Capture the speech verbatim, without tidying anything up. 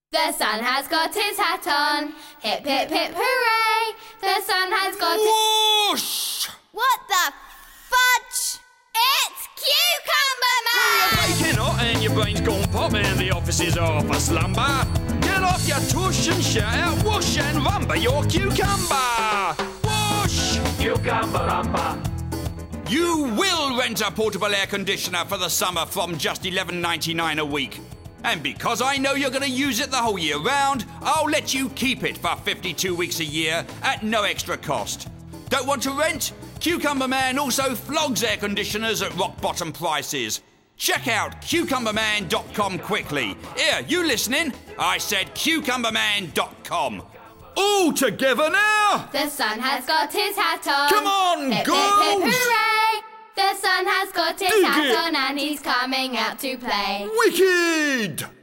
The sun has got his hat on. Hip, hip, hip, hooray! The sun has got his... Whoosh! What the fudge? It's Cucumber Man! You're baking hot and your brain's gone pop and the office is off a slumber. Get off your tush and shout out whoosh and rumba your cucumber. Whoosh! Cucumber rumba. You will rent a portable air conditioner for the summer from just eleven ninety-nine a week. And because I know you're going to use it the whole year round, I'll let you keep it for fifty-two weeks a year at no extra cost. Don't want to rent? Cucumber Man also flogs air conditioners at rock-bottom prices. Check out cucumber man dot com quickly. Here, you listening? I said cucumber man dot com. All together now! The sun has got his hat on. Come on, hip, girls! Hip, hip, hooray! The sun has got his Dig hat it. on and he's coming out to play. Wicked!